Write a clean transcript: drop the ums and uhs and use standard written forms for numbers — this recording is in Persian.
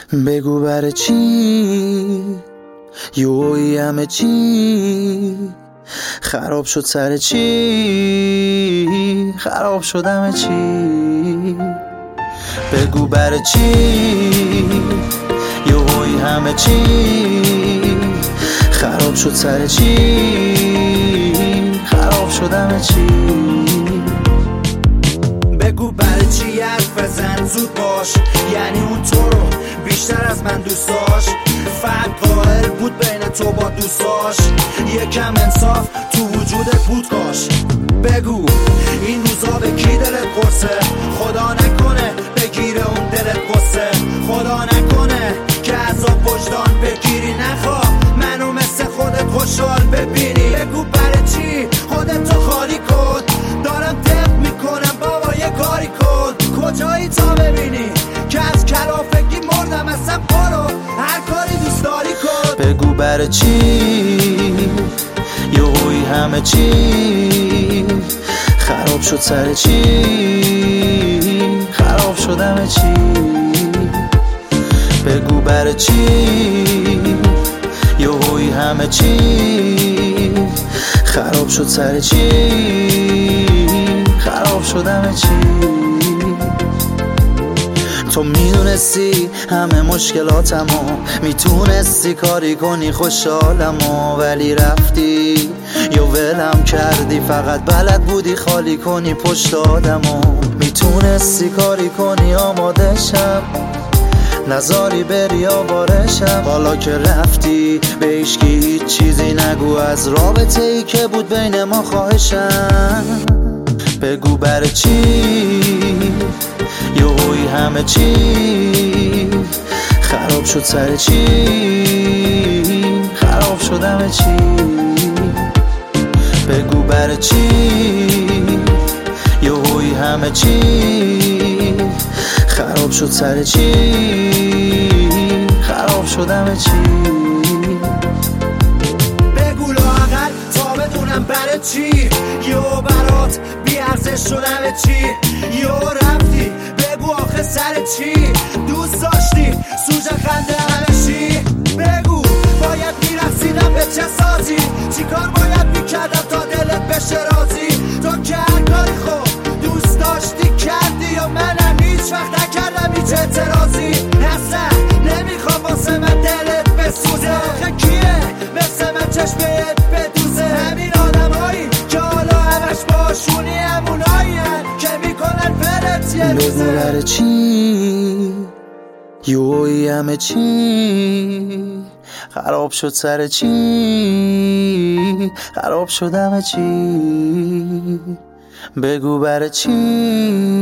بگو برای چی یوی همه چی خراب شد، سر چی خراب شد همه چی. بگو برای چی یوی همه چی خراب شد، سر چی خراب شد همه چی. بگو برای چی حرف بزن زود باش، یعنی اون تو رو بیشتر از من دوست داشت. فرق قائل بود بین تو با دوستاش، یکم انصاف تو وجودت بود کاش. بگو این روزا به کی دلت قرصه، خدا نکنه بگیره اون دلت قصه. خدا نکنه که عذاب وجدان بگیری، نخواه منو مثل خودت خوشحال ببینی. بگو برای چی خودتو خالی کن، دارم دق میکنم بابا یه کاری کن. کجایی تا ببینی که از کلافگی مردم، اصلا برو هر کاری دوست داری کن. بگو برای چی یوی همه چی خراب شد، سر چی خراب شد همه چی. بگو برای چی یوی همه چی خراب شد، سر چی خراب شد همه چی. تو میدونستی همه مشکلاتمو، میتونستی کاری کنی خوشحالمو، ولی رفتی یا ولم کردی، فقط بلد بودی خالی کنی پشت آدمو. میتونستی کاری کنی آماده شم، نزاری بری آوارشم. حالا که رفتی به هیچکی هیچ چیزی نگو از رابطه ای که بود بین ما، خواهشم. بگو برای چی یوی همه چی خراب شد، سر چی خراب شد همه چی. بگو برای چی یوی همه چی خراب شد، سر چی خراب شد همه چی. بگو لااقل تا بدونم برای چی یو برات بیارزش شد همه چی. یو رفتی بگو آخه سر چی، دوست داشتی سوژه خنده همه چی. بگو باید میرسیدم به چه سازی، چی کار باید میکردم تا دلت بشه راضی. تو که هر کاری خوب دوست داشتی کردی، یا منم هیچ وقت نکردم هیچ اعتراضی. اصلا نمیخوام واسه من دلت بسوزه، آخه کیه مثل من چشمت بدوزه. همین آدمایی که حالا همش باشونی همونایی که میکنن فرت یه روزه. بگو برای چی یوی همه چی خراب شد، سر چی خراب شد همه چی. بگو برای چی